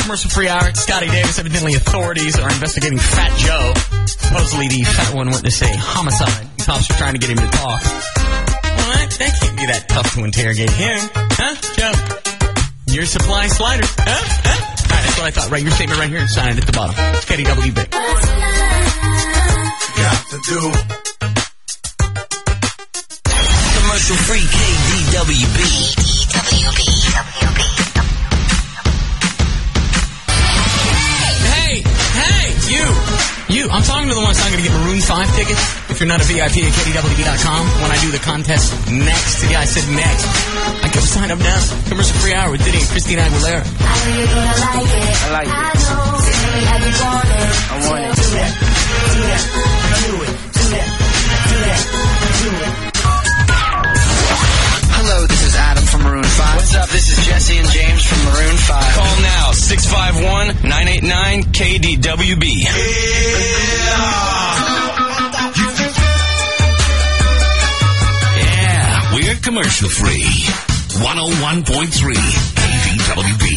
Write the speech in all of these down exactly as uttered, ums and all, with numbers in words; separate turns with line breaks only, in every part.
commercial-free hour. Scotty Davis. Evidently, authorities are investigating Fat Joe. Supposedly, the fat one witnessed a homicide. The cops are trying to get him to talk. Well, that, that can't be that tough to interrogate him. Huh, Joe? Your supply slider. Huh? Huh? All right, that's what I thought. Write your statement right here and sign it at the bottom. It's K D W B.
Got to do.
Commercial-free K D W B. K D W B.
Hey, hey, you. You, I'm talking to the ones I'm going to get Maroon five tickets. If you're not a V I P at K D W B dot com, when I do the contest next, yeah, I said next. I can sign up now. Commercial free hour with Diddy and Christina Aguilera.
I know you're gonna like it. I like it. I know. Tell me how you want it. I want it. Do that. Do that. Do it. Do that. Do that. Do it.
Hello, this is Adam from Maroon five.
What's up? This is Jesse and James from Maroon five.
Call now, six five one, nine eight nine, K D W B.
Yeah.
Yeah, we're commercial free. one oh one point three K D W B.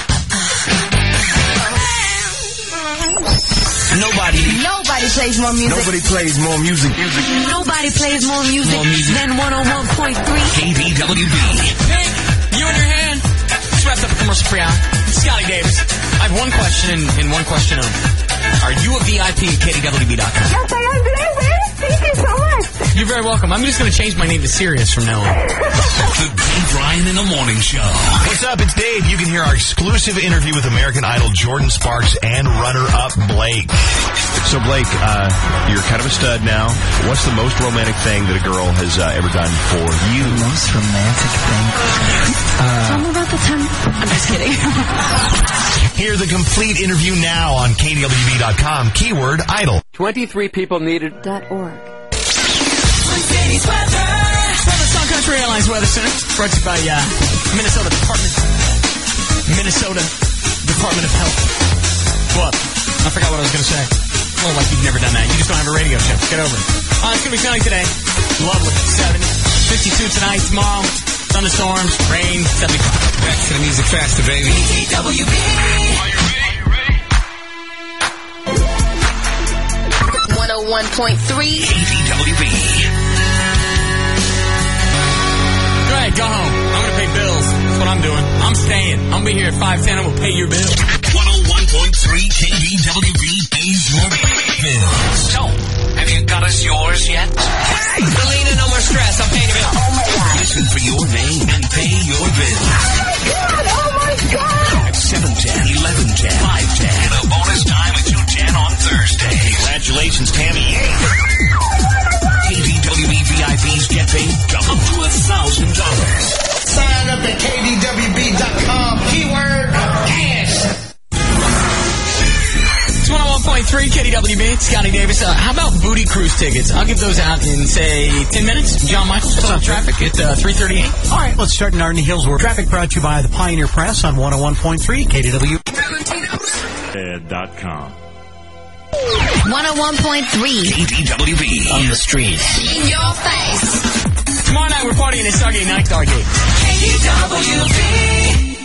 Nobody.
Nobody plays more music.
Nobody plays more music. music.
Nobody plays more music,
More music.
than one oh one point three
K D W B.
Hey, you in your hand. Just wrapped up the commercial free hour. Scotty Davis. I have one question and, and one question only. Are you a V I P at K D W B dot com?
Yes, I am. Thank you so much.
You're very welcome. I'm just going to change my name to Sirius from now on.
The Dave Ryan in the Morning Show.
What's up? It's Dave. You can hear our exclusive interview with American Idol Jordan Sparks and runner-up Blake. So, Blake, uh, you're kind of a stud now. What's the most romantic thing that a girl has uh, ever done for you?
The most romantic thing. Uh,
Tell me about the time. I'm just kidding.
Hear the complete interview now on K D W B dot com. Keyword Idol.
twenty-three people needed.
Dot org.
Southern Sun Country Airlines Weather Center. Brought to you by uh, Minnesota Department. Minnesota Department of Health. What? I forgot what I was going to say. Oh, like you've never done that. You just don't have a radio show. Get over it. Uh, it's going to be sunny today. Lovely. seventy. fifty-two tonight, tomorrow. Thunderstorms, rain, seventy-five.
Back to the music faster, baby.
K D W B.
one oh one point three
K D W B.
Go ahead, go home. I'm going to pay bills. That's what I'm doing. I'm staying. I'm going to be here at five ten. I'm going to pay your bill.
one oh one point three K D W B pays your bills. So, have you got us yours yet?
Hey, Selena, no more stress. I'm paying a bill.
Oh my God. Listen for your name and pay your bills.
Oh my God.
At seven ten, eleven ten, five ten, and a bonus time at two ten on Thursday.
Congratulations, Tammy.
K D W B V I Ps get paid up to a thousand dollars.
Sign up at K D W B dot com. Keyword cash.
It's one oh one point three K D W B. Scotty Davis. Uh, how about Booty Cruise tickets? I'll give those out in, say, ten minutes. John Michaels, what's up, traffic at uh, three thirty-eight.
All right, let's start in Arden Hills. Where traffic brought to you by the Pioneer Press on one oh one point three K D W.
dot com.
one oh one point three
K D W B on the street.
In your face.
Tomorrow night we're partying at Stargate Night, Stargate.
K D W B.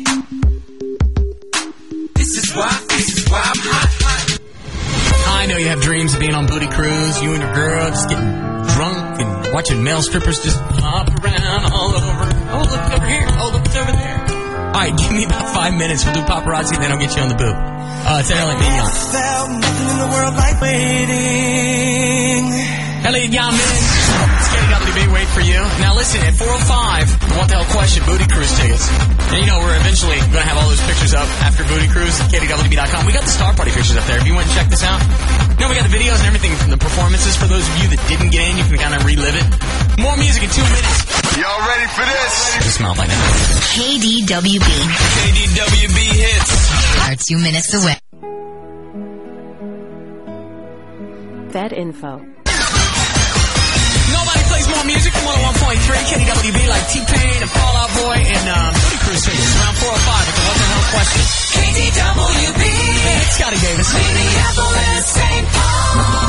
This is why, this is why I'm hot, hot.
I know you have dreams of being on Booty Cruise, you and your girl just getting drunk and watching male strippers just hop around all over. Oh, look, it's over here. Oh, look, it's over there. All right, give me about five minutes. We'll do paparazzi, then I'll get you on the booth. Uh, it's Elliot Mignon.
Felt nothing in the world like waiting.
Elliot Mignon. It's K D W B, wait for you. Now listen, at four oh five, what the hell question, Booty Cruise tickets. And you know, we're eventually going to have all those pictures up after Booty Cruise at K D W B dot com. We got the Star Party pictures up there. If you want to check this out. You know, we got the videos and everything from the performances. For those of you that didn't get in, you can kind of relive it. More music in two minutes.
Y'all ready for this?
Just smell like that.
K D W B.
K D W B hits.
Are two minutes away.
Fed info.
Nobody plays more music than one oh one point three K D W B, like T-Pain and Fall Out Boy and um, Booty Cruise tickets. Around four oh five with the What the Hell question.
K D W B.
Hey, it's Scotty Davis.
Minneapolis, Saint Paul.